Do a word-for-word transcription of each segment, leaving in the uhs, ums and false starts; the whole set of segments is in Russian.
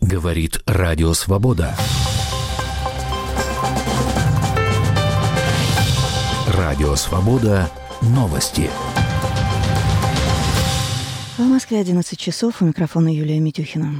Говорит Радио Свобода. Радио Свобода. Новости. В Москве одиннадцать часов. У микрофона Юлия Митюхина.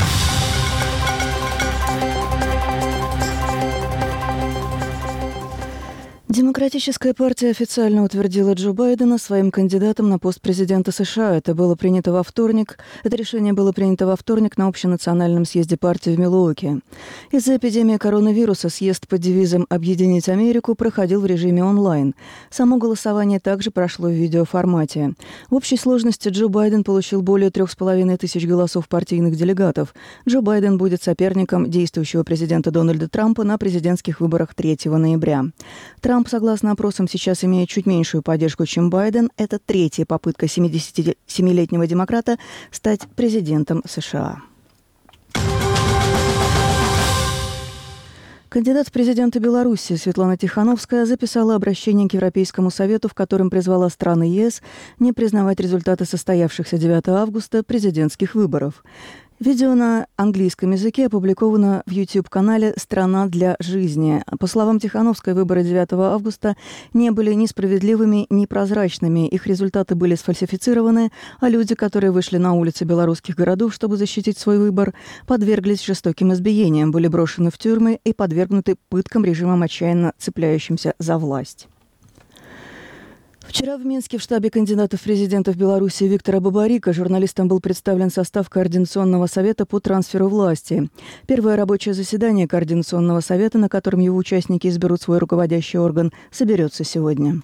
Демократическая партия официально утвердила Джо Байдена своим кандидатом на пост президента США. Это было принято во вторник. Это решение было принято во вторник на общенациональном съезде партии в Милуоки. Из-за эпидемии коронавируса съезд под девизом «Объединить Америку» проходил в режиме онлайн. Само голосование также прошло в видеоформате. В общей сложности Джо Байден получил более трех с половиной тысяч голосов партийных делегатов. Джо Байден будет соперником действующего президента Дональда Трампа на президентских выборах третьего ноября. Трамп, согласно опросам, сейчас имеет чуть меньшую поддержку, чем Байден. Это третья попытка семидесятисемилетнего демократа стать президентом США. Кандидат в президенты Беларуси Светлана Тихановская записала обращение к Европейскому совету, в котором призвала страны ЕС не признавать результаты состоявшихся девятого августа президентских выборов. Видео на английском языке опубликовано в YouTube-канале «Страна для жизни». По словам Тихановской, выборы девятого августа не были ни справедливыми, ни прозрачными. Их результаты были сфальсифицированы, а люди, которые вышли на улицы белорусских городов, чтобы защитить свой выбор, подверглись жестоким избиениям, были брошены в тюрьмы и подвергнуты пыткам режимом, отчаянно цепляющимся за власть. Вчера в Минске в штабе кандидатов в президенты в Беларуси Виктора Бабарика журналистам был представлен состав Координационного совета по трансферу власти. Первое рабочее заседание Координационного совета, на котором его участники изберут свой руководящий орган, соберется сегодня.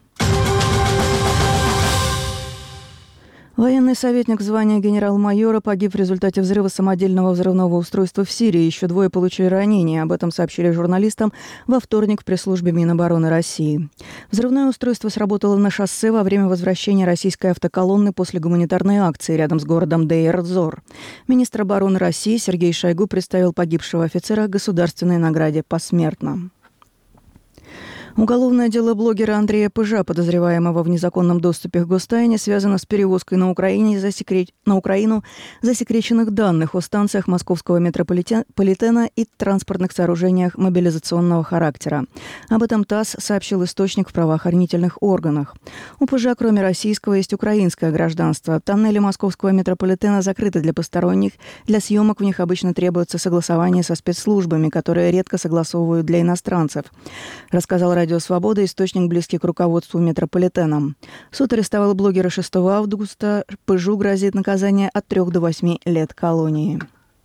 Военный советник звания генерал-майора погиб в результате взрыва самодельного взрывного устройства в Сирии. Еще двое получили ранения. Об этом сообщили журналистам во вторник в пресс-службе Минобороны России. Взрывное устройство сработало на шоссе во время возвращения российской автоколонны после гуманитарной акции рядом с городом Дейр-эз-Зор. Министр обороны России Сергей Шойгу представил погибшего офицера государственной награде посмертно. Уголовное дело блогера Андрея Пыжа, подозреваемого в незаконном доступе к гостайне, связано с перевозкой на, Украине засекре... на Украину засекреченных данных о станциях московского метрополитена и транспортных сооружениях мобилизационного характера. Об этом ТАСС сообщил источник в правоохранительных органах. У Пыжа, кроме российского, есть украинское гражданство. Тоннели московского метрополитена закрыты для посторонних. Для съемок в них обычно требуется согласование со спецслужбами, которые редко согласовывают для иностранцев, рассказал Радио Свобода, источник, близкий к руководству метрополитеном. Суд арестовал блогера шестого августа. Пыжу грозит наказание от трех до восьми лет колонии.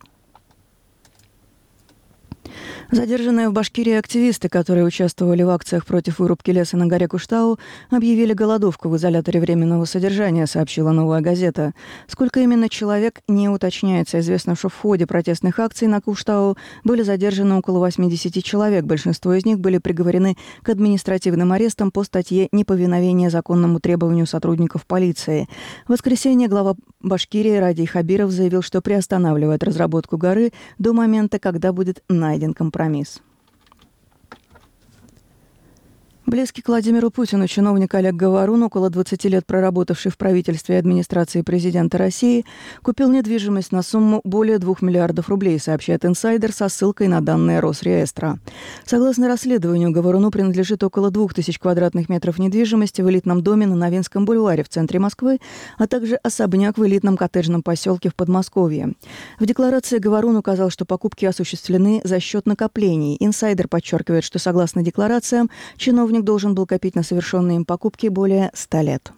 Задержанные в Башкирии активисты, которые участвовали в акциях против вырубки леса на горе Куштау, объявили голодовку в изоляторе временного содержания, сообщила «Новая газета». Сколько именно человек, не уточняется. Известно, что в ходе протестных акций на Куштау были задержаны около восьмидесяти человек. Большинство из них были приговорены к административным арестам по статье «Неповиновение законному требованию сотрудников полиции». В воскресенье глава Башкирии Радий Хабиров заявил, что приостанавливает разработку горы до момента, когда будет найден компромисс. Близкий к Владимиру Путину чиновник Олег Говорун, около двадцати лет проработавший в правительстве и администрации президента России, купил недвижимость на сумму более двух миллиардов рублей, сообщает инсайдер со ссылкой на данные Росреестра. Согласно расследованию, Говоруну принадлежит около двух тысяч квадратных метров недвижимости в элитном доме на Новинском бульваре в центре Москвы, а также особняк в элитном коттеджном поселке в Подмосковье. В декларации Говорун указал, что покупки осуществлены за счет накоплений. Инсайдер подчеркивает, что согласно декларациям, чиновник должен был копить на совершенные им покупки более ста лет.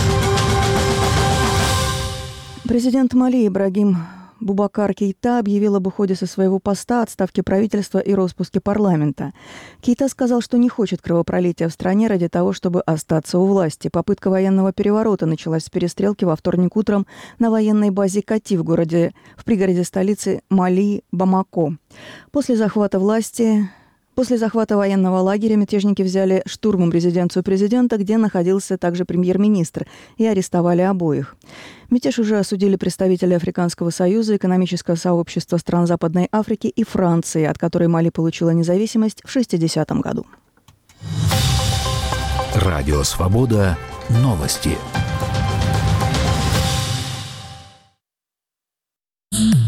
Президент Мали Ибрагим Бубакар Кейта объявил об уходе со своего поста, отставке правительства и распуске парламента. Кейта сказал, что не хочет кровопролития в стране ради того, чтобы остаться у власти. Попытка военного переворота началась с перестрелки во вторник утром на военной базе Кати в городе, в пригороде столицы Мали Бамако. После захвата власти... После захвата военного лагеря мятежники взяли штурмом резиденцию президента, где находился также премьер-министр, и арестовали обоих. Мятеж уже осудили представители Африканского союза, экономического сообщества стран Западной Африки и Франции, от которой Мали получила независимость в шестидесятом году. Радио Свобода. Новости.